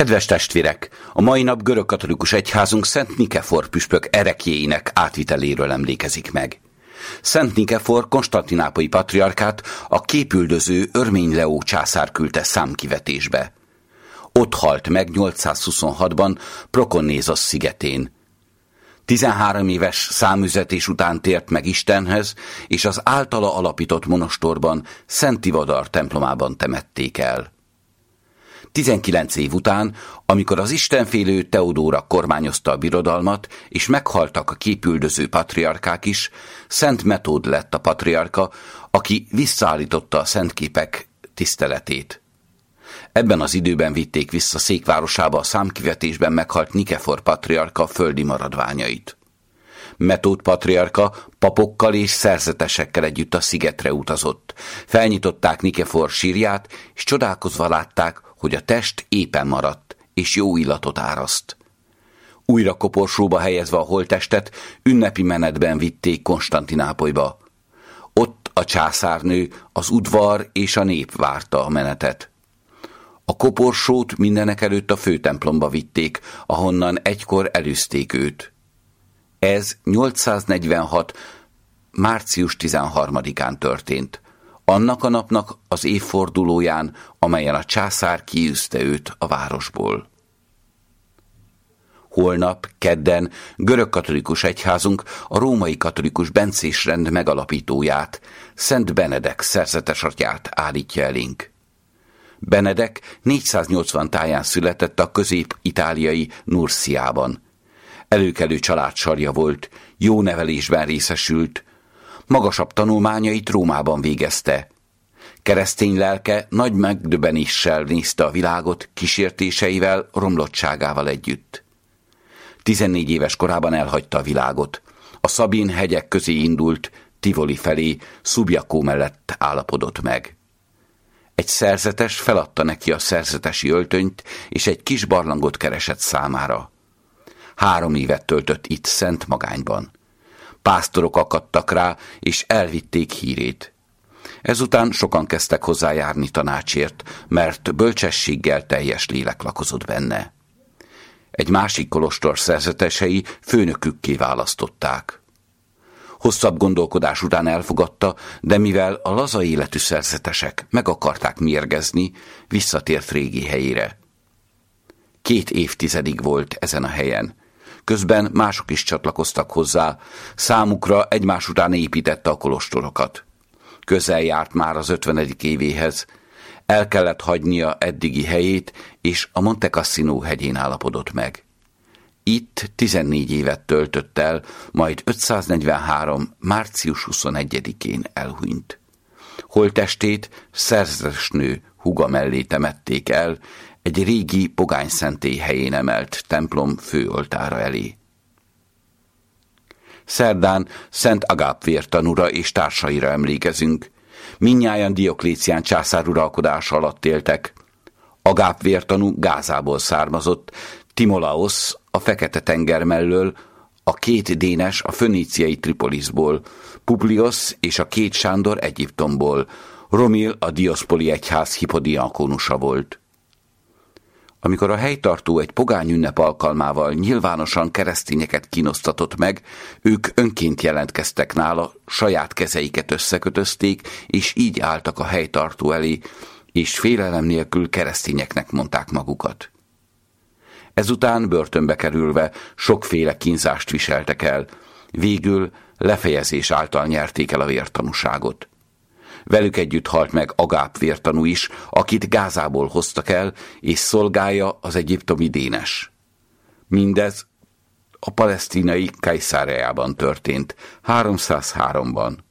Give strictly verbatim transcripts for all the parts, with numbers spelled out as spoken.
Kedves testvérek, a mai nap görögkatolikus egyházunk Szent Nikefor püspök ereklyéinek átviteléről emlékezik meg. Szent Nikefor konstantinápolyi patriarkát a képüldöző Örmény Leó császár küldte számkivetésbe. Ott halt meg nyolcszázhuszonhatban Prokonnézosz szigetén. tizenhárom éves számüzetés után tért meg Istenhez, és az általa alapított monostorban, Szent Tivadar templomában temették el. tizenkilenc év után, amikor az istenfélő Teodóra kormányozta a birodalmat, és meghaltak a képüldöző patriarkák is, Szent Metód lett a patriarka, aki visszaállította a szentképek tiszteletét. Ebben az időben vitték vissza székvárosába a számkivetésben meghalt Nikefor patriarka földi maradványait. Metód patriarka papokkal és szerzetesekkel együtt a szigetre utazott. Felnyitották Nikefor sírját, és csodálkozva látták, hogy a test épen maradt, és jó illatot áraszt. Újra koporsóba helyezve a holttestet, ünnepi menetben vitték Konstantinápolyba. Ott a császárnő, az udvar és a nép várta a menetet. A koporsót mindenekelőtt a főtemplomba vitték, ahonnan egykor elűzték őt. Ez nyolcszáznegyvenhat. március tizenharmadikán történt, annak a napnak az évfordulóján, amelyen a császár kiűzte őt a városból. Holnap, kedden görögkatolikus egyházunk a római katolikus bencés rend megalapítóját, Szent Benedek szerzetes atyát állítja elénk. Benedek négyszáznyolcvan táján született a közép-itáliai Nurciában. Előkelő családsarja volt, jó nevelésben részesült, magasabb tanulmányait Rómában végezte. Keresztény lelke nagy megdöbbenéssel nézte a világot, kísértéseivel, romlottságával együtt. tizennégy éves korában elhagyta a világot. A Szabin hegyek közé indult, Tivoli felé, Szubjakó mellett állapodott meg. Egy szerzetes feladta neki a szerzetesi öltönyt, és egy kis barlangot keresett számára. Három évet töltött itt szent magányban. Pásztorok akadtak rá, és elvitték hírét. Ezután sokan kezdtek hozzájárni tanácsért, mert bölcsességgel teljes lélek lakozott benne. Egy másik kolostor szerzetesei főnökükké választották. Hosszabb gondolkodás után elfogadta, de mivel a laza életű szerzetesek meg akarták mérgezni, visszatért régi helyére. Két évtizedig volt ezen a helyen. Közben mások is csatlakoztak hozzá, számukra egymás után építette a kolostorokat. Közel járt már az ötvenedik évéhez, el kellett hagynia eddigi helyét, és a Monte Cassino hegyén állapodott meg. Itt tizennégy évet töltött el, majd ötszáznegyvenhárom. március huszonegyedikén elhunyt. Holttestét szerzetesnő húga mellé temették el, egy régi pogányszentély helyén emelt templom főoltára elé. Szerdán Szent Agáp vértanúra és társaira emlékezünk. Mindnyájan Dioklécián császár uralkodása alatt éltek. Agáp vértanú Gázából származott, Timolaosz a Fekete-tenger mellől, a két Dénes a föníciai Tripolisból, Publius és a két Sándor Egyiptomból, Romil a Dioszpoli egyház hipodiakonusa volt. Amikor a helytartó egy pogány ünnep alkalmával nyilvánosan keresztényeket kínosztatott meg, ők önként jelentkeztek nála, saját kezeiket összekötözték, és így álltak a helytartó elé, és félelem nélkül keresztényeknek mondták magukat. Ezután börtönbe kerülve sokféle kínzást viseltek el, végül lefejezés által nyerték el a vértanúságot. Velük együtt halt meg Agáp vértanú is, akit Gázából hoztak el, és szolgálja az egyiptomi Dénes. Mindez a palesztinai Kaiszáreában történt, háromszázháromban.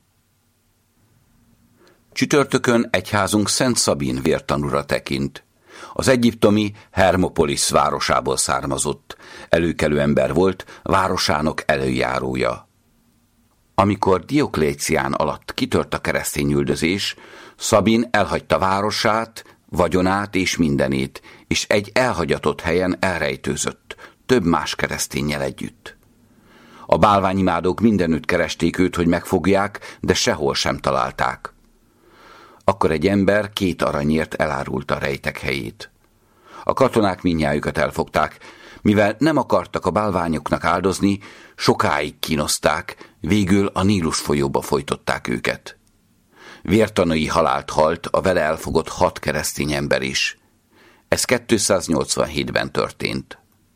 Csütörtökön egyházunk Szent Szabin vértanúra tekint. Az egyiptomi Hermopolis városából származott, előkelő ember volt, városának előjárója. Amikor Dioklécián alatt kitört a keresztényüldözés, Szabin elhagyta városát, vagyonát és mindenét, és egy elhagyatott helyen elrejtőzött, több más kereszténnyel együtt. A bálványimádók mindenütt keresték őt, hogy megfogják, de sehol sem találták. Akkor egy ember két aranyért elárulta rejtek helyét. A katonák mindnyájukat elfogták, mivel nem akartak a bálványoknak áldozni, sokáig kínozták, végül a Nílus folyóba folytották őket. Vértanúi halált halt a vele elfogott hat keresztény ember is. Ez kétszáznyolcvanhétben történt.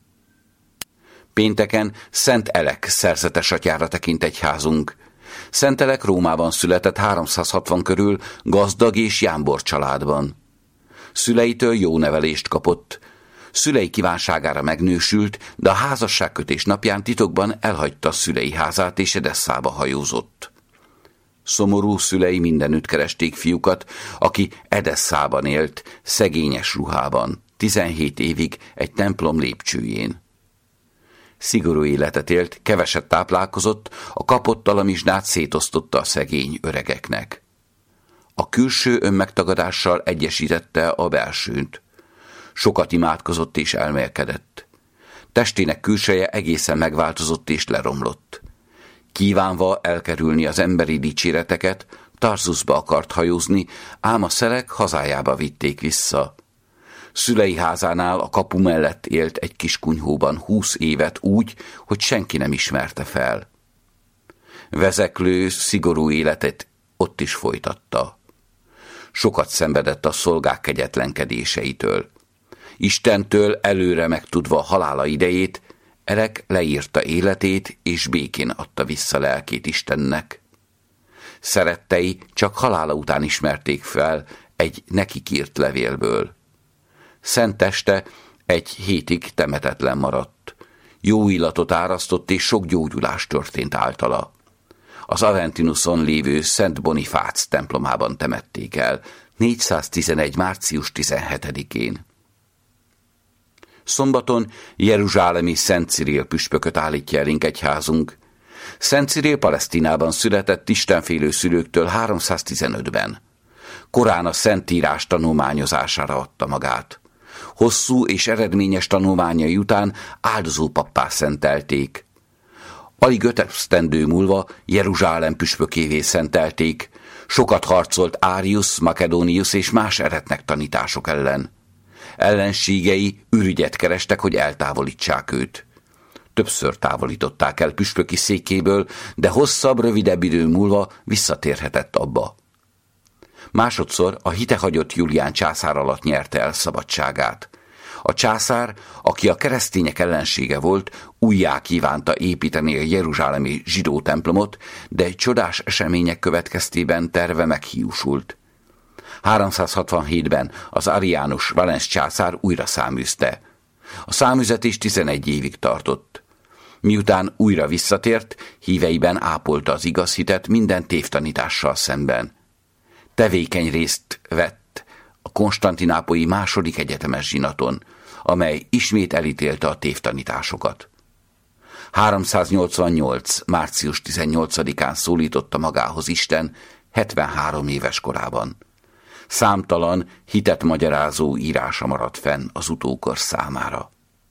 Pénteken Szent Elek szerzetes atyára tekint egyházunk. Szent Elek Rómában született háromszázhatvan körül, gazdag és jámbor családban. Szüleitől jó nevelést kapott. Szülei kívánságára megnősült, de a házasságkötés napján titokban elhagyta szülei házát és Edesszába hajózott. Szomorú szülei mindenütt keresték fiúkat, aki Edesszában élt, szegényes ruhában, tizenhét évig egy templom lépcsőjén. Szigorú életet élt, keveset táplálkozott, a kapott alamizsnát szétosztotta a szegény öregeknek. A külső önmegtagadással egyesítette a belsőt. Sokat imádkozott és elmélkedett. Testének külseje egészen megváltozott és leromlott. Kívánva elkerülni az emberi dicséreteket, Tarzuszba akart hajózni, ám a szelek hazájába vitték vissza. Szülei házánál a kapu mellett élt egy kis kunyhóban húsz évet úgy, hogy senki nem ismerte fel. Vezeklő, szigorú életet ott is folytatta. Sokat szenvedett a szolgák kegyetlenkedéseitől. Istentől előre megtudva halála idejét, Elek leírta életét és békén adta vissza lelkét Istennek. Szerettei csak halála után ismerték fel egy nekik írt levélből. Szent teste egy hétig temetetlen maradt. Jó illatot árasztott és sok gyógyulás történt általa. Az Aventinuson lévő Szent Bonifác templomában temették el, négyszáztizenegy. március tizenhetedikén. Szombaton jeruzsálemi Szent Cirill püspököt állítja elénk egyházunk. Szent Cirill Palesztinában született istenfélő szülőktől háromszáztizenötben. Korán a Szentírás tanulmányozására adta magát. Hosszú és eredményes tanulmányai után áldozópappá szentelték. Alig öt esztendő múlva Jeruzsálem püspökévé szentelték. Sokat harcolt Árius, Makedónius és más eretnek tanítások ellen. Ellenségei ürügyet kerestek, hogy eltávolítsák őt. Többször távolították el püspöki székéből, de hosszabb, rövidebb idő múlva visszatérhetett abba. Másodszor a hitehagyott Julián császár alatt nyerte el szabadságát. A császár, aki a keresztények ellensége volt, újjá kívánta építeni a jeruzsálemi zsidó templomot, de egy csodás események következtében terve meghiúsult. háromszázhatvanhétben az ariánus Valens császár újra száműzte. A száműzetés tizenegy évig tartott. Miután újra visszatért, híveiben ápolta az igaz hitet minden tévtanítással szemben. Tevékeny részt vett a konstantinápolyi második egyetemes zsinaton, amely ismét elítélte a tévtanításokat. háromszáznyolcvannyolc. március tizennyolcadikán szólította magához Isten hetvenhárom éves korában. Számtalan, hitet magyarázó írása maradt fenn az utókor számára.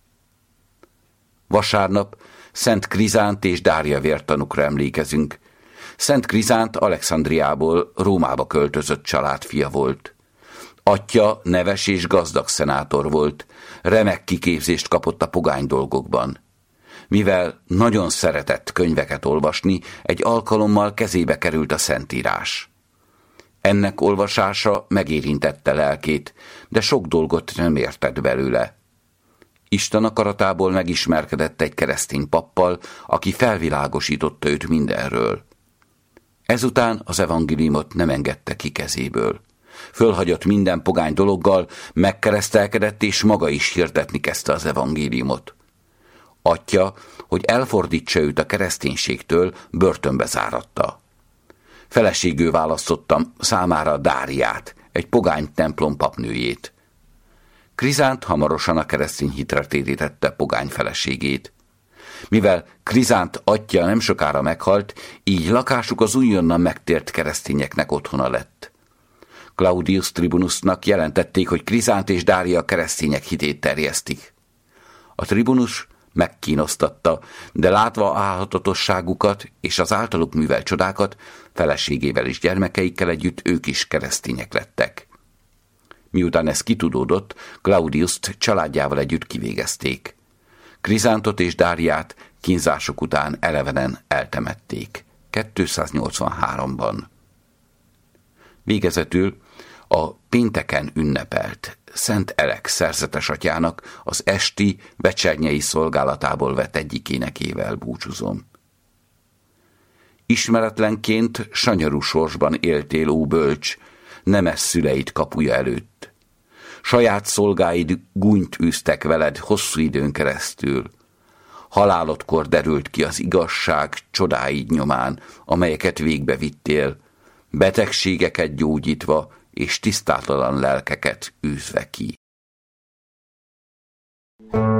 Vasárnap Szent Krizánt és Dária vértanúkra emlékezünk. Szent Krizánt Alexandriából Rómába költözött családfia volt. Atyja neves és gazdag szenátor volt, remek kiképzést kapott a pogány dolgokban. Mivel nagyon szeretett könyveket olvasni, egy alkalommal kezébe került a Szentírás. Ennek olvasása megérintette lelkét, de sok dolgot nem értett belőle. Isten akaratából megismerkedett egy keresztény pappal, aki felvilágosította őt mindenről. Ezután az evangéliumot nem engedte ki kezéből. Fölhagyott minden pogány dologgal, megkeresztelkedett és maga is hirdetni kezdte az evangéliumot. Atyja, hogy elfordítsa őt a kereszténységtől, börtönbe záratta. Feleségül választottam számára Dáriát, egy pogány templom papnőjét. Krizánt hamarosan a keresztény hitre térítette pogány feleségét. Mivel Krizánt atyja nem sokára meghalt, így lakásuk az újonnan megtért keresztényeknek otthona lett. Claudius Tribunusnak jelentették, hogy Krizánt és Dária keresztények hitét terjesztik. A tribunus megkínoztatta, de látva álhatatosságukat és az általuk művelt csodákat, feleségével és gyermekeikkel együtt ők is keresztények lettek. Miután ez kitudódott, Claudiust családjával együtt kivégezték. Krizántot és Dáriát kínzások után elevenen eltemették. kétszáznyolcvanháromban. Végezetül a pénteken ünnepelt Szent Elek szerzetes atyának az esti vecsernyei szolgálatából vett egyik énekével búcsúzom. Ismeretlenként sanyarú sorsban éltél, ó bölcs, nemes szüleid kapuja előtt. Saját szolgáid gúnyt űztek veled hosszú időn keresztül. Halálodkor derült ki az igazság csodáid nyomán, amelyeket végbevittél, betegségeket gyógyítva és tisztátalan lelkeket űzve ki.